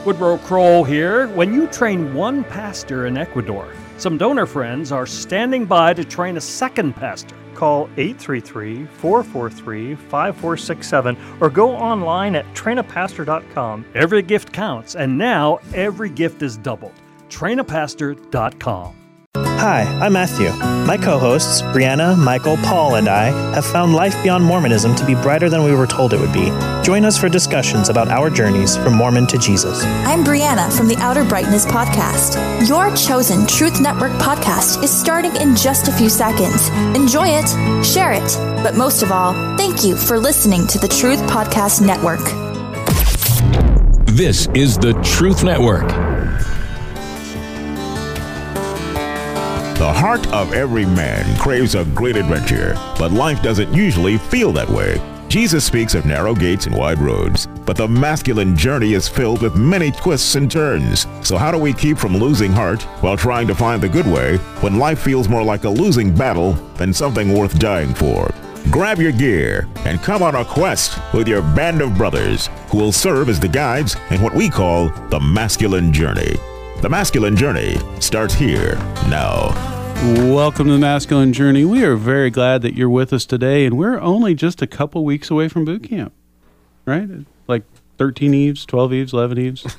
Woodrow Kroll here. When you train one pastor in Ecuador, some donor friends are standing by to train a second pastor. Call 833-443-5467 or go online at trainapastor.com. Every gift counts, and now every gift is doubled. Trainapastor.com. Hi, I'm Matthew. My co-hosts, Brianna, Michael, Paul, and I have found life beyond Mormonism to be brighter than we were told it would be. Join us for discussions about our journeys from Mormon to Jesus. I'm Brianna from the Outer Brightness podcast. Your chosen Truth Network podcast is starting in just a few seconds. Enjoy it, share it, but most of all, thank you for listening to the Truth Podcast Network. This is the Truth Network. The heart of every man craves a great adventure, but life doesn't usually feel that way. Jesus speaks of narrow gates and wide roads, but the masculine journey is filled with many twists and turns. So how do we keep from losing heart while trying to find the good way when life feels more like a losing battle than something worth dying for? Grab your gear and come on a quest with your band of brothers who will serve as the guides in what we call the masculine journey. The masculine journey starts here now. Welcome to the Masculine Journey. We are very glad that you're with us today, and we're only just a couple weeks away from boot camp, right? Like 13 eves, 12 eves, 11 eves.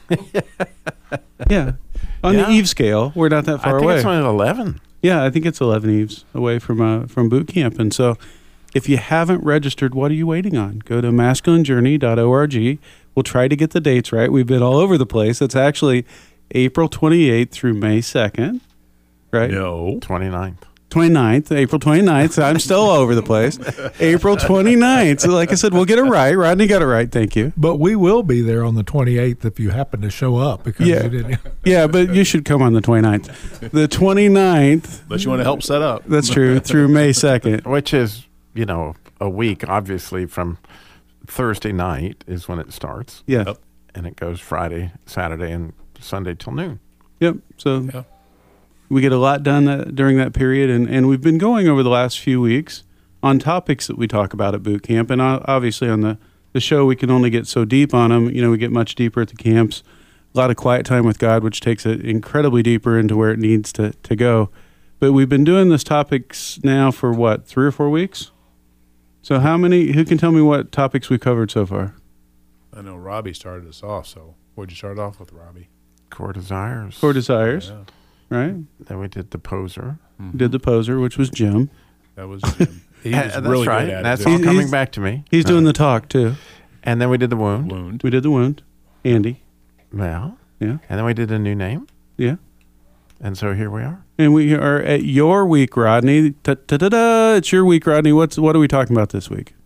Yeah. On the eve scale, we're not that far away. I think it's only 11. Yeah, I think it's 11 eves away from boot camp. And so if you haven't registered, what are you waiting on? Go to masculinejourney.org. We'll try to get the dates right. We've been all over the place. It's actually April 28th through May 2nd, right? No. 29th. 29th, April 29th. I'm still all over the place. April 29th. So like I said, we'll get it right. Rodney got it right. Thank you. But we will be there on the 28th if you happen to show up. Because you didn't. Yeah, but you should come on the 29th. The 29th. But you want to help set up. That's true. Through May 2nd. Which is, a week, obviously, from Thursday night is when it starts. Yeah. Yep. And it goes Friday, Saturday, and Sunday till noon. Yep. So we get a lot done during that period, and we've been going over the last few weeks on topics that we talk about at boot camp, and obviously on the show we can only get so deep on them. We get much deeper at the camps, a lot of quiet time with God, which takes it incredibly deeper into where it needs to go. But we've been doing this topics now for 3 or 4 weeks? So who can tell me what topics we covered so far? I know Robbie started us off, so what'd you start off with, Robbie? Core Desires. Core Desires, right? Then we did The Poser. Mm-hmm. Did The Poser, which was Jim. That was Jim. He was that's really right. good at That's it. all coming back to me. He's doing the talk, too. And then we did The Wound. We did The Wound. Andy. Well. Yeah. And then we did A New Name. Yeah. And so here we are. And we are at your week, Rodney. Ta-ta-ta-da! It's your week, Rodney. What are we talking about this week?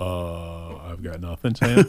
I've got nothing, Sam.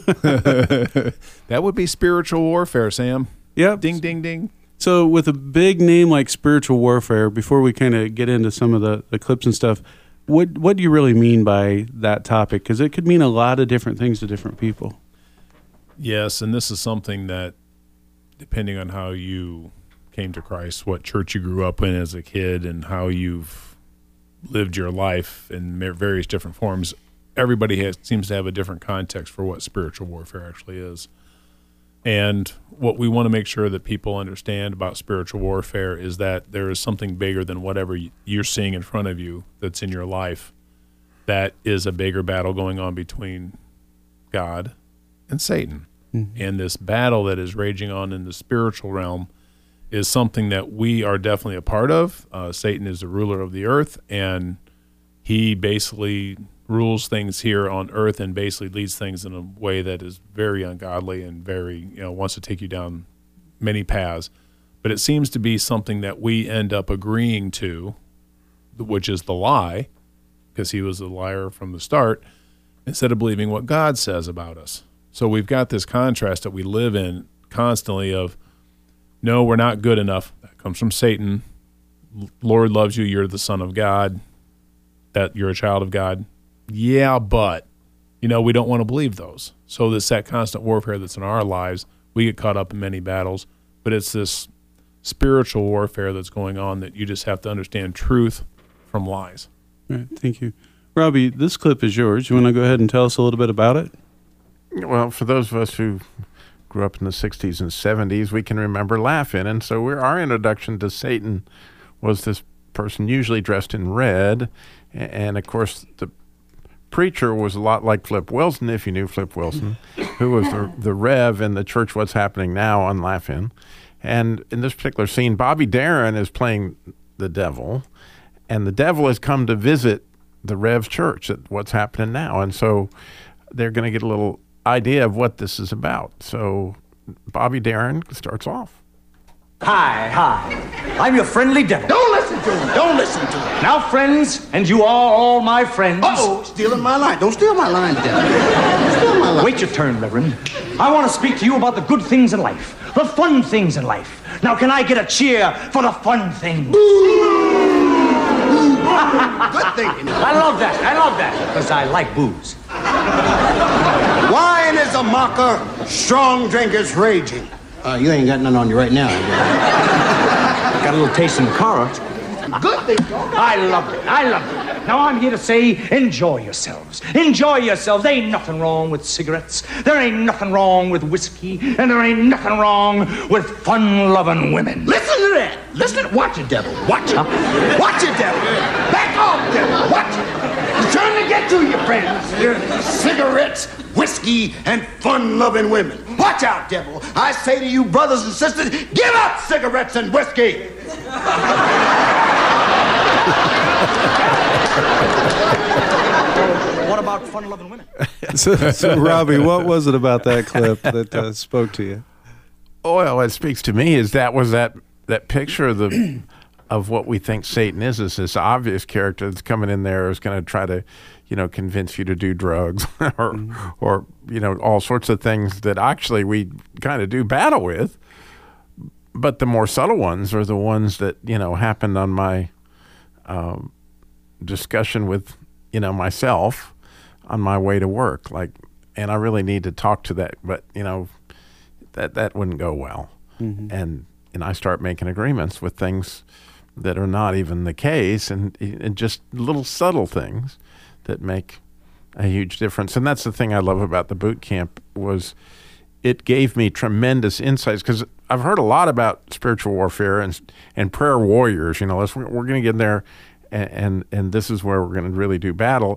That would be spiritual warfare, Sam. Yep. Ding, ding, ding. So with a big name like spiritual warfare, before we kind of get into some of the clips and stuff, what do you really mean by that topic? Because it could mean a lot of different things to different people. Yes, and this is something that, depending on how you came to Christ, what church you grew up in as a kid, and how you've lived your life in various different forms, everybody seems to have a different context for what spiritual warfare actually is. And what we want to make sure that people understand about spiritual warfare is that there is something bigger than whatever you're seeing in front of you that's in your life. That is a bigger battle going on between God and Satan. Mm-hmm. And this battle that is raging on in the spiritual realm is something that we are definitely a part of. Satan is the ruler of the earth, and he basically rules things here on earth and basically leads things in a way that is very ungodly and very, wants to take you down many paths. But it seems to be something that we end up agreeing to, which is the lie, because he was a liar from the start, instead of believing what God says about us. So we've got this contrast that we live in constantly of, no, we're not good enough. That comes from Satan. Lord loves you. You're the son of God. That you're a child of God. Yeah, but, we don't want to believe those. So it's that constant warfare that's in our lives. We get caught up in many battles, but it's this spiritual warfare that's going on that you just have to understand truth from lies. All right, thank you. Robbie, this clip is yours. You want to go ahead and tell us a little bit about it? Well, for those of us who grew up in the 60s and 70s, we can remember laughing. And so our introduction to Satan was this person usually dressed in red. And of course, the preacher was a lot like Flip Wilson, if you knew Flip Wilson, who was the Rev in the church What's Happening Now on Laugh-In. And in this particular scene, Bobby Darin is playing the devil, and the devil has come to visit the Rev's church at What's Happening Now. And so they're going to get a little idea of what this is about. So Bobby Darin starts off. Hi. I'm your friendly devil. Don't listen to him. Don't listen to him. Now, friends, and you all my friends. Uh-oh, stealing my line. Don't steal my line, devil. Don't steal my line. Wait your turn, Reverend. I want to speak to you about the good things in life, the fun things in life. Now, can I get a cheer for the fun things? Good thinking. I love that, because I like booze. Wine is a mocker, strong drinkers raging. You ain't got none on you right now. Got a little taste in the car. Good thing. I love it. Now I'm here to say, enjoy yourselves. Enjoy yourselves. There ain't nothing wrong with cigarettes. There ain't nothing wrong with whiskey. And there ain't nothing wrong with fun-loving women. Listen to that. Listen. Watch it, devil. Watch it. Watch it, devil. Back off, devil. Watch it. He's trying to get to you, friends. Cigarettes, whiskey, and fun-loving women. Watch out, devil. I say to you, brothers and sisters, give up cigarettes and whiskey. What about fun-loving women? So, Robbie, what was it about that clip that spoke to you? Well, what speaks to me is that picture of what we think Satan is this obvious character that's coming in there is going to try to, convince you to do drugs or all sorts of things that actually we kind of do battle with. But the more subtle ones are the ones that, happened on my discussion with, myself on my way to work. And I really need to talk to that, but, that wouldn't go well. Mm-hmm. And I start making agreements with things that are not even the case and just little subtle things that make a huge difference. And that's the thing I love about the boot camp was it gave me tremendous insights because I've heard a lot about spiritual warfare and prayer warriors. We're going to get in there and this is where we're going to really do battle.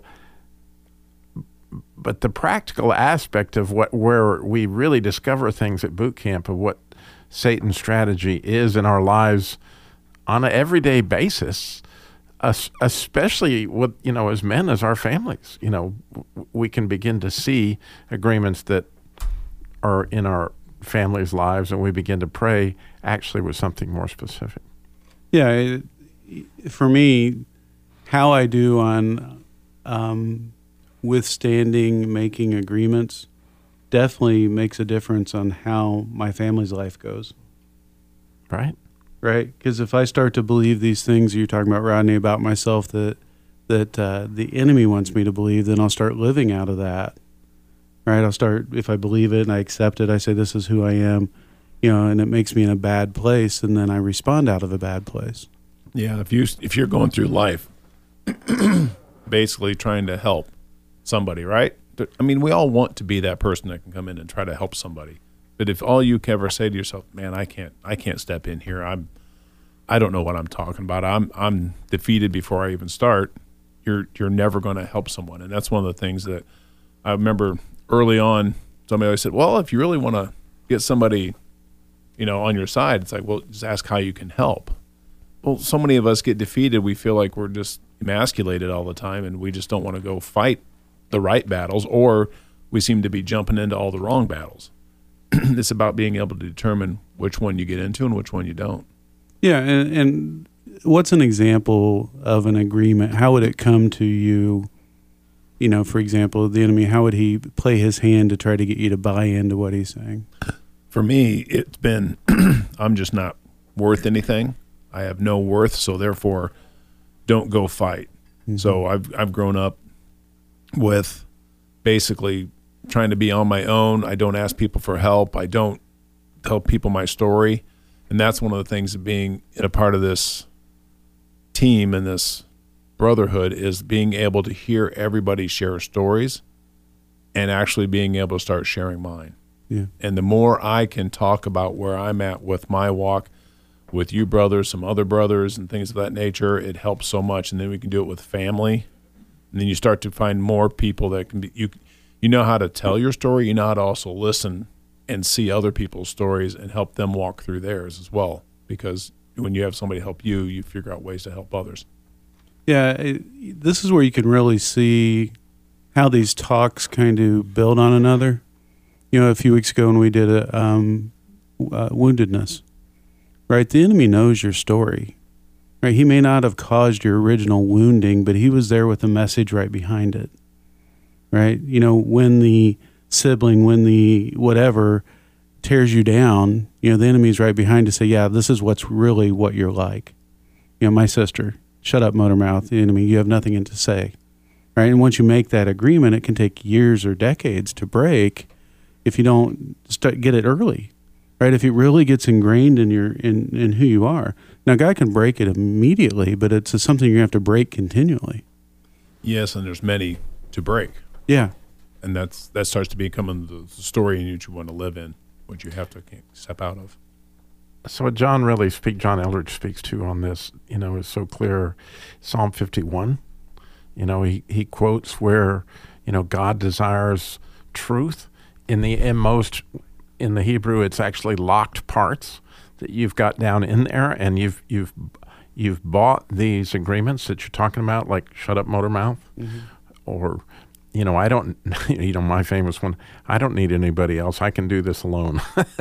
But the practical aspect of where we really discover things at boot camp of what Satan's strategy is in our lives on an everyday basis, especially with, as men, as our families, we can begin to see agreements that are in our families' lives, and we begin to pray actually with something more specific. Yeah, for me, how I do on withstanding making agreements definitely makes a difference on how my family's life goes. Right? Right? Because if I start to believe these things you're talking about, Rodney, about myself that the enemy wants me to believe, then I'll start living out of that. Right? I'll start, if I believe it and I accept it, I say this is who I am, and it makes me in a bad place, and then I respond out of a bad place. Yeah, if you're going through life basically trying to help somebody, right? I mean, we all want to be that person that can come in and try to help somebody. But if all you can ever say to yourself, man, I can't step in here. I don't know what I'm talking about. I'm defeated before I even start. You're never going to help someone. And that's one of the things that I remember early on, somebody always said, well, if you really want to get somebody, on your side, it's like, well, just ask how you can help. Well, so many of us get defeated. We feel like we're just emasculated all the time, and we just don't want to go fight the right battles, or we seem to be jumping into all the wrong battles. It's about being able to determine which one you get into and which one you don't. Yeah, and what's an example of an agreement? How would it come to you? For example, the enemy, how would he play his hand to try to get you to buy into what he's saying? For me, it's been, I'm just not worth anything. I have no worth, so therefore don't go fight. Mm-hmm. So I've grown up with basically trying to be on my own. I don't ask people for help. I don't tell people my story. And that's one of the things of being a part of this team and this brotherhood is being able to hear everybody share stories and actually being able to start sharing mine. Yeah. And the more I can talk about where I'm at with my walk, with you brothers, some other brothers, and things of that nature, it helps so much. And then we can do it with family. And then you start to find more people that can be, you know how to tell your story, you know how to also listen and see other people's stories and help them walk through theirs as well. Because when you have somebody help you, you figure out ways to help others. Yeah, this is where you can really see how these talks kind of build on another. You know, a few weeks ago when we did woundedness, right? The enemy knows your story, right? He may not have caused your original wounding, but he was there with a message right behind it, right? You know, when the sibling, when the whatever tears you down, you know, the enemy's right behind to say, yeah, this is what's really what you're like. You know, my sister, shut up, Motormouth, the enemy, you have nothing to say, right? And once you make that agreement, it can take years or decades to break if you don't get it early, right? If it really gets ingrained in in who you are. Now, God can break it immediately, but it's something you have to break continually. Yes, and there's many to break. Yeah. And that starts to become the story in which you want to live in, which you have to step out of. So what John Eldredge speaks to on this, you know, is so clear. Psalm 51, you know, he quotes where, you know, God desires truth. In the Hebrew, it's actually locked parts that you've got down in there, and you've bought these agreements that you're talking about, like shut up, Motormouth, or, you know, I don't, you know, my famous one, I don't need anybody else. I can do this alone.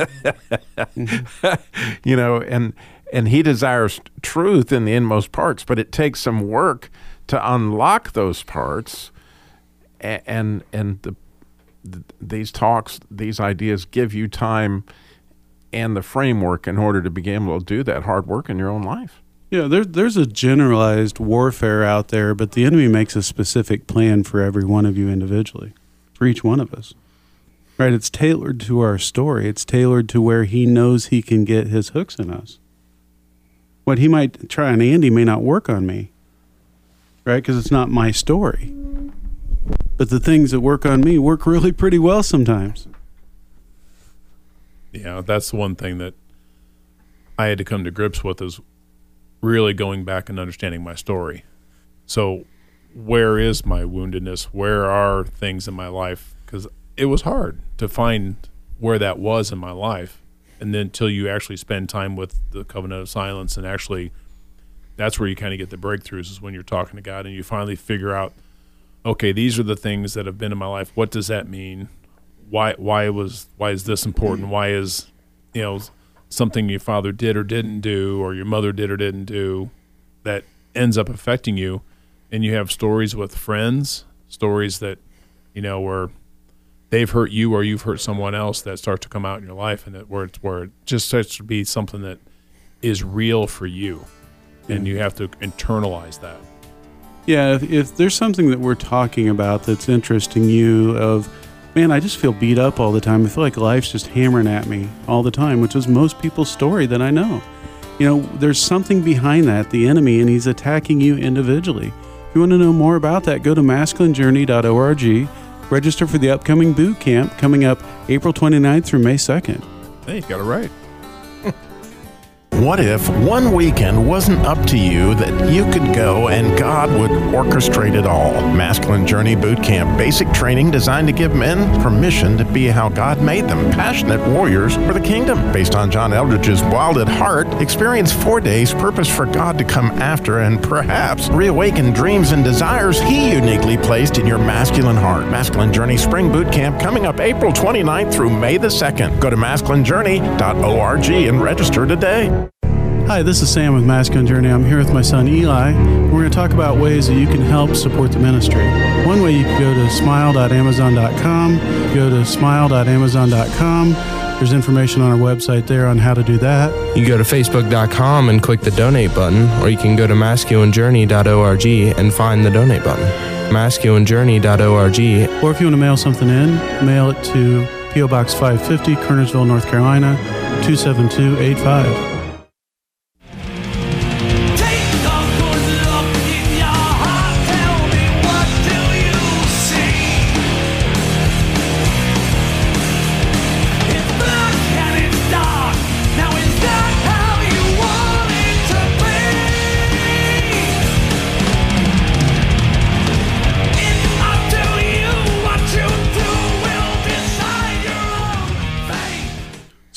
You know, and he desires truth in the inmost parts, but it takes some work to unlock those parts, and these talks, these ideas give you time and the framework in order to be able to do that hard work in your own life. Yeah, there's a generalized warfare out there, but the enemy makes a specific plan for every one of you individually, for each one of us. Right? It's tailored to our story. It's tailored to where he knows he can get his hooks in us. What he might try on Andy may not work on me, right? Because it's not my story. But the things that work on me work really pretty well sometimes. Yeah, that's the one thing that I had to come to grips with, is really going back and understanding my story. So where is my woundedness? Where are things in my life? Because it was hard to find where that was in my life. And then until you actually spend time with the covenant of silence, and actually that's where you kind of get the breakthroughs, is when you're talking to God and you finally figure out, okay, these are the things that have been in my life. What does that mean? Why is this important? Why is, you know, something your father did or didn't do, or your mother did or didn't do, that ends up affecting you? And you have stories with friends, stories that, you know, where they've hurt you or you've hurt someone else, that start to come out in your life, and where it just starts to be something that is real for you, and you have to internalize that. Yeah, if there's something that we're talking about that's interesting you, of, man, I just feel beat up all the time. I feel like life's just hammering at me all the time, which is most people's story that I know. You know, there's something behind that, the enemy, and he's attacking you individually. If you want to know more about that, go to masculinejourney.org, register for the upcoming boot camp coming up April 29th through May 2nd. Hey, you got it right. What if one weekend wasn't up to you, that you could go and God would orchestrate it all? Masculine Journey Boot Camp, basic training designed to give men permission to be how God made them, passionate warriors for the kingdom. Based on John Eldredge's Wild at Heart, experience 4 days purpose for God to come after and perhaps reawaken dreams and desires He uniquely placed in your masculine heart. Masculine Journey Spring Boot Camp coming up April 29th through May the 2nd. Go to masculinejourney.org and register today. Hi, this is Sam with Masculine Journey. I'm here with my son Eli. We're going to talk about ways that you can help support the ministry. One way, you can go to smile.amazon.com. Go to smile.amazon.com. There's information on our website there on how to do that. You go to facebook.com and click the donate button, or you can go to masculinejourney.org and find the donate button. masculinejourney.org. Or if you want to mail something in, mail it to P.O. Box 550, Kernersville, North Carolina, 27285.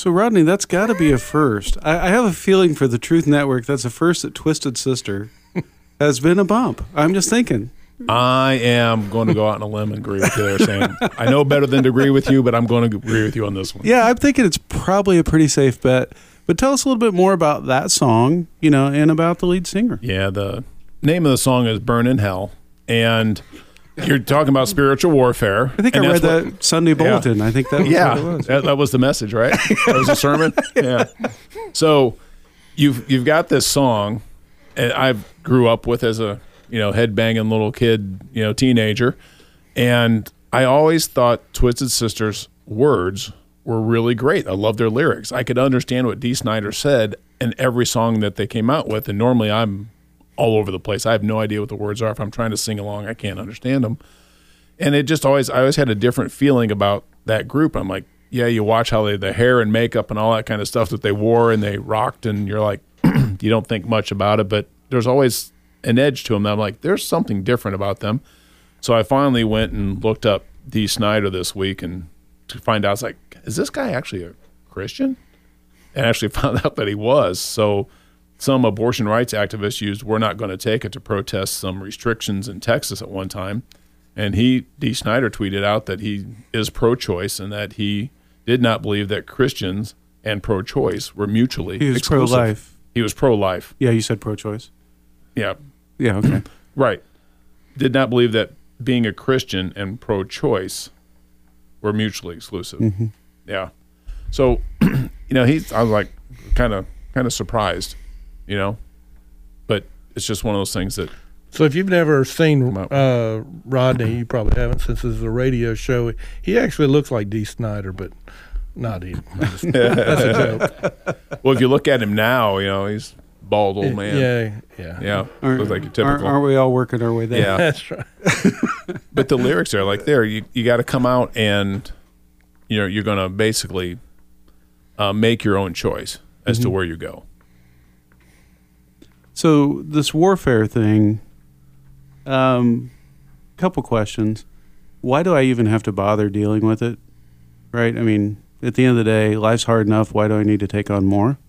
So, Rodney, that's got to be a first. I have a feeling for the Truth Network, that's a first that Twisted Sister has been a bump. I'm just thinking. I am going to go out on a limb and agree with you there, Sam. I know better than to agree with you, but I'm going to agree with you on this one. Yeah, I'm thinking it's probably a pretty safe bet. But tell us a little bit more about that song, and about the lead singer. Yeah, the name of the song is Burn in Hell. And you're talking about spiritual warfare. I think I read that Sunday bulletin. Yeah. I think that was what it was. That was the message, right? That was a sermon? Yeah. So you've got this song, and I grew up with as a headbanging little kid, teenager. And I always thought Twisted Sister's words were really great. I love their lyrics. I could understand what Dee Snider said in every song that they came out with. And normally I'm all over the place. I have no idea what the words are. If I'm trying to sing along, I can't understand them. And I always had a different feeling about that group. I'm like, yeah, you watch how the hair and makeup and all that kind of stuff that they wore and they rocked, and you're like, you don't think much about it, but there's always an edge to them that I'm like, there's something different about them. So I finally went and looked up Dee Snider this week, and to find out, I was like, is this guy actually a Christian? And actually found out that he was. So some abortion rights activists used "We're Not Going to Take It" to protest some restrictions in Texas at one time. And Dee Snider tweeted out that he is pro-choice and that he did not believe that Christians and pro-choice were mutually exclusive. Pro-life. He was pro-life. Yeah, you said pro-choice. Yeah. Yeah, okay. Right. Did not believe that being a Christian and pro-choice were mutually exclusive. Mm-hmm. Yeah. So, I was like kind of surprised, but it's just one of those things that. So if you've never seen Rodney, you probably haven't, since this is a radio show. He actually looks like Dee Snider, but not him. That's a joke. Well, if you look at him now, he's bald old man. Yeah. Looks like your typical. Aren't we all working our way there? Yeah, that's right. But the lyrics are like you got to come out and you're going to basically make your own choice as to where you go. So this warfare thing, couple questions. Why do I even have to bother dealing with it? Right? I mean, at the end of the day, life's hard enough. Why do I need to take on more?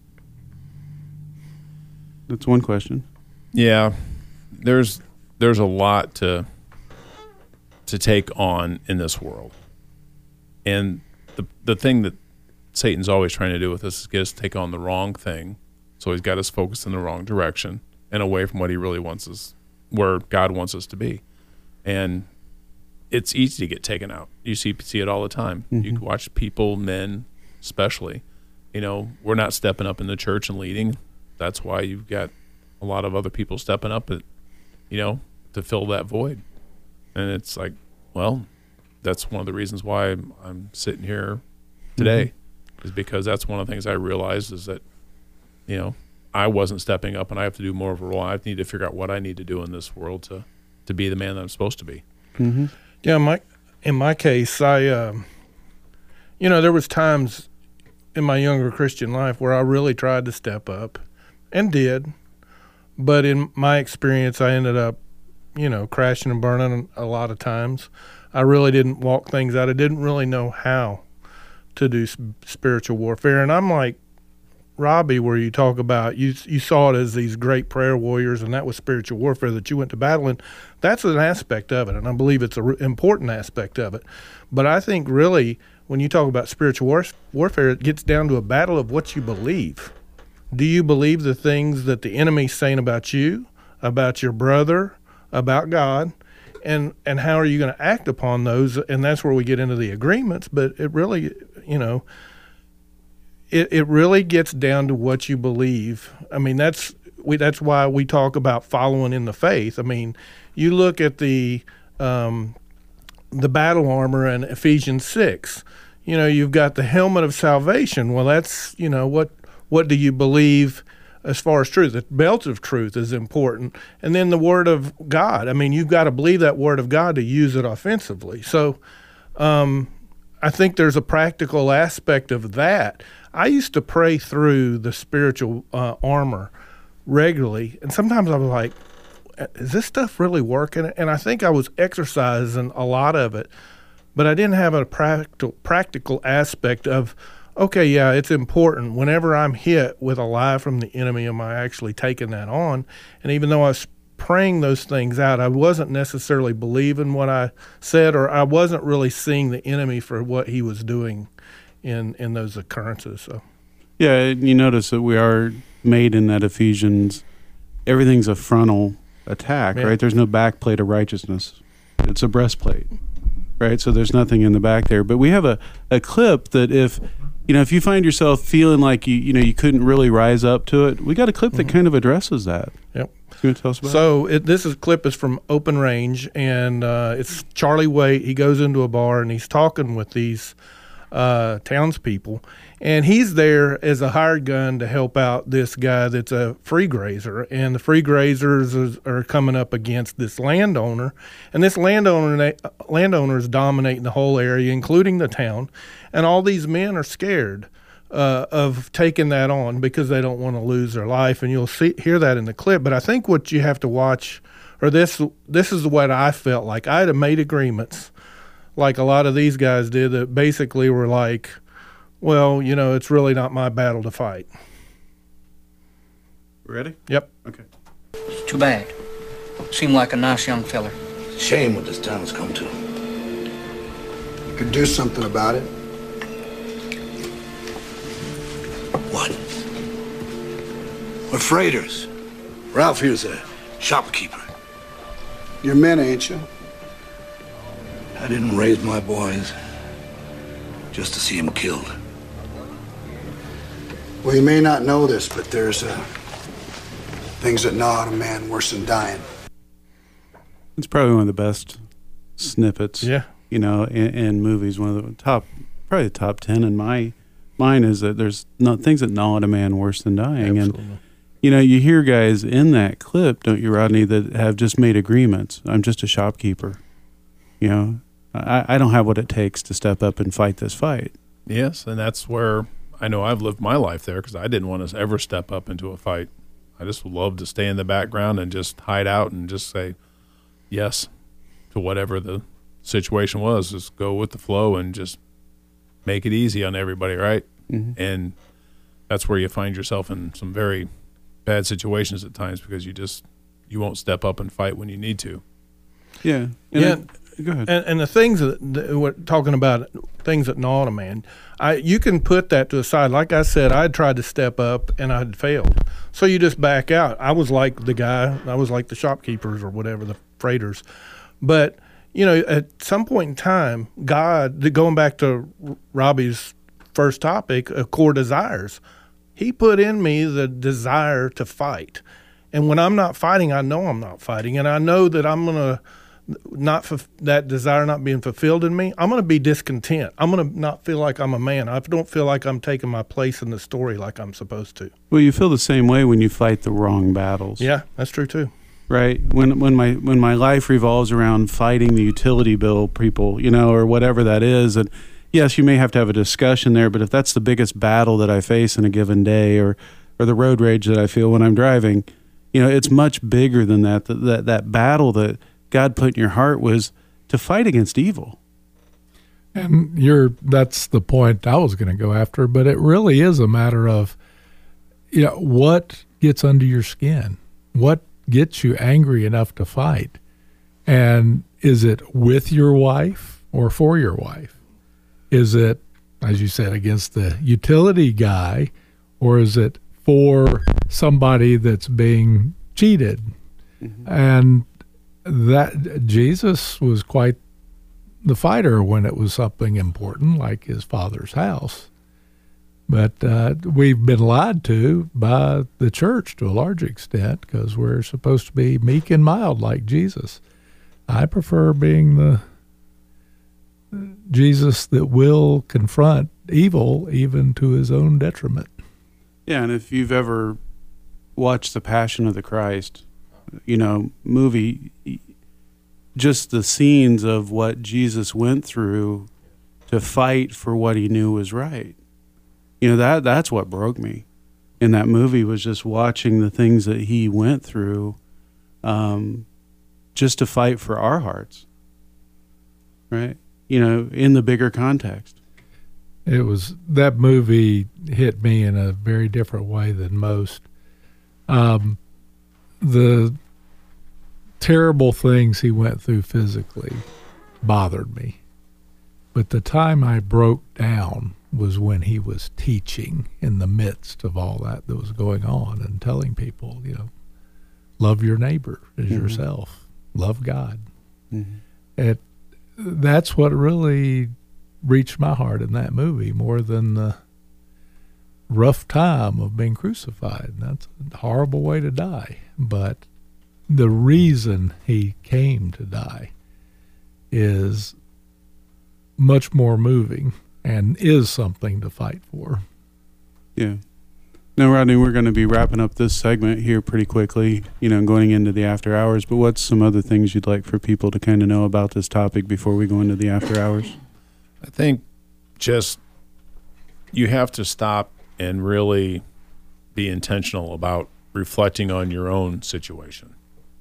That's one question. Yeah, there's a lot to take on in this world, and the thing that Satan's always trying to do with us is get us to take on the wrong thing. So he's got us focused in the wrong direction and away from what he really wants us, where God wants us to be. And it's easy to get taken out. You see it all the time. Mm-hmm. You can watch people, men especially, we're not stepping up in the church and leading. That's why you've got a lot of other people stepping up to fill that void. And it's like, well, that's one of the reasons why I'm sitting here today, is because that's one of the things I realized is that, I wasn't stepping up, and I have to do more of a role. I need to figure out what I need to do in this world to be the man that I'm supposed to be. Mm-hmm. Yeah, in my case, I, there was times in my younger Christian life where I really tried to step up and did, but in my experience, I ended up, crashing and burning a lot of times. I really didn't walk things out. I didn't really know how to do spiritual warfare, and I'm like Robbie, where you talk about you saw it as these great prayer warriors, and that was spiritual warfare that you went to battle in. That's an aspect of it, and I believe it's an important aspect of it. But I think really when you talk about spiritual warfare, it gets down to a battle of what you believe. Do you believe the things that the enemy's saying about you, about your brother, about God? And how are you going to act upon those? And that's where we get into the agreements. But it really, it really gets down to what you believe. I mean, that's why we talk about following in the faith. I mean, you look at the battle armor in Ephesians 6. You've got the helmet of salvation. Well, that's what do you believe as far as truth? The belt of truth is important. And then the word of God. I mean, you've got to believe that word of God to use it offensively. So I think there's a practical aspect of that. I used to pray through the spiritual armor regularly, and sometimes I was like, is this stuff really working? And I think I was exercising a lot of it, but I didn't have a practical aspect of okay, yeah, it's important. Whenever I'm hit with a lie from the enemy, am I actually taking that on? And even though I was praying those things out, I wasn't necessarily believing what I said, or I wasn't really seeing the enemy for what he was doing in those occurrences. So, yeah, and you notice that we are made in that Ephesians, everything's a frontal attack, right? There's no back plate of righteousness. It's a breastplate, right? So there's nothing in the back there. But we have a clip that if you find yourself feeling like you couldn't really rise up to it, we got a clip that kind of addresses that. Yep. You want to tell us about it? So this clip is from Open Range, and it's Charlie Waite. He goes into a bar, and he's talking with these townspeople, and he's there as a hired gun to help out this guy that's a free grazer, and the free grazers are coming up against this landowner, and this landowner is dominating the whole area, including the town, and all these men are scared of taking that on because they don't want to lose their life, and you'll hear that in the clip. But I think what you have to watch, or this is what I felt like. I had made agreements like a lot of these guys did that basically were like, well, it's really not my battle to fight. Ready? Yep. Okay. It's too bad. Seemed like a nice young feller. Shame what this town has come to. You could do something about it. What? We're freighters. Ralph here's a shopkeeper. You're men, ain't you? I didn't raise my boys just to see them killed. Well, you may not know this, but there's things that gnaw at a man worse than dying. It's probably one of the best snippets, in movies. One of the probably the top 10 in mine is that there's things that gnaw at a man worse than dying. Absolutely. And you hear guys in that clip, don't you, Rodney, that have just made agreements. I'm just a shopkeeper. I don't have what it takes to step up and fight this fight. Yes, and that's where I know I've lived my life there, because I didn't want to ever step up into a fight. I just loved to stay in the background and just hide out and just say yes to whatever the situation was. Just go with the flow and just make it easy on everybody, right? Mm-hmm. And that's where you find yourself in some very bad situations at times, because you won't step up and fight when you need to. Yeah. Go ahead. And the things that we're talking about, things that gnaw at a man, you can put that to the side. Like I said, I tried to step up and I had failed. So you just back out. I was like the shopkeepers or whatever, the freighters. But, at some point in time, God, going back to Robbie's first topic, core desires, he put in me the desire to fight. And when I'm not fighting, I know I'm not fighting. And I know that I'm going to that desire not being fulfilled in me, I'm going to be discontent. I'm going to not feel like I'm a man. I don't feel like I'm taking my place in the story like I'm supposed to. Well, you feel the same way when you fight the wrong battles. Yeah, that's true too. Right. When my life revolves around fighting the utility bill people, or whatever that is, and yes, you may have to have a discussion there, but if that's the biggest battle that I face in a given day, or the road rage that I feel when I'm driving, it's much bigger than that. That battle that God put in your heart was to fight against evil. And that's the point I was going to go after, but it really is a matter of, what gets under your skin? What gets you angry enough to fight? And is it with your wife or for your wife? Is it, as you said, against the utility guy, or is it for somebody that's being cheated? Mm-hmm. And that Jesus was quite the fighter when it was something important like his Father's house. But we've been lied to by the church to a large extent, because we're supposed to be meek and mild like Jesus. I prefer being the Jesus that will confront evil even to his own detriment. Yeah, and if you've ever watched The Passion of the Christ, movie, just the scenes of what Jesus went through to fight for what he knew was right. That's what broke me in that movie, was just watching the things that he went through just to fight for our hearts, right? In the bigger context. that movie hit me in a very different way than most. The terrible things he went through physically bothered me. But the time I broke down was when he was teaching in the midst of all that was going on and telling people, love your neighbor as yourself, love God. That's what really reached my heart in that movie more than the rough time of being crucified. That's a horrible way to die. But the reason he came to die is much more moving and is something to fight for. Yeah. Now, Rodney, we're going to be wrapping up this segment here pretty quickly, going into the after hours. But what's some other things you'd like for people to kind of know about this topic before we go into the after hours? I think just you have to stop and really be intentional about reflecting on your own situation.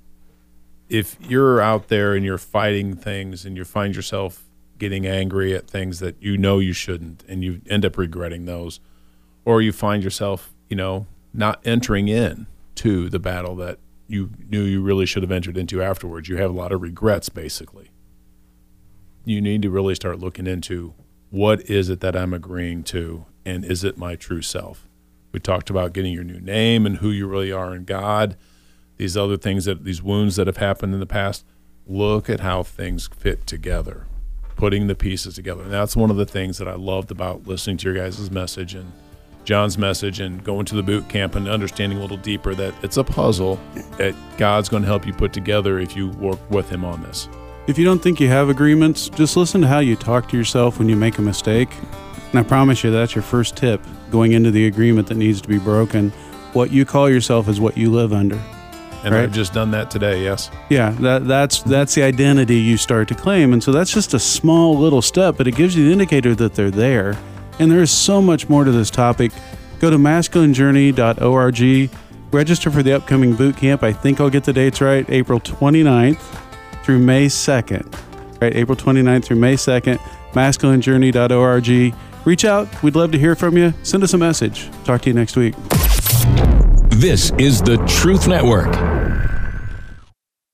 If you're out there and you're fighting things and you find yourself getting angry at things that you shouldn't and you end up regretting those, or you find yourself, not entering in to the battle that you knew you really should have entered into afterwards, you have a lot of regrets, basically. You need to really start looking into what is it that I'm agreeing to, and is it my true self? We talked about getting your new name and who you really are in God. These other things, these wounds that have happened in the past, look at how things fit together, putting the pieces together. And that's one of the things that I loved about listening to your guys' message and John's message and going to the boot camp and understanding a little deeper that it's a puzzle that God's going to help you put together if you work with him on this. If you don't think you have agreements, just listen to how you talk to yourself when you make a mistake. And I promise you that's your first tip going into the agreement that needs to be broken. What you call yourself is what you live under. And right? I've just done that today, yes. Yeah, that's the identity you start to claim. And so that's just a small little step, but it gives you the indicator that they're there. And there is so much more to this topic. Go to masculinejourney.org. Register for the upcoming boot camp. I think I'll get the dates right. April 29th through May 2nd. Right, April 29th through May 2nd. masculinejourney.org. Reach out. We'd love to hear from you. Send us a message. Talk to you next week. This is the Truth Network.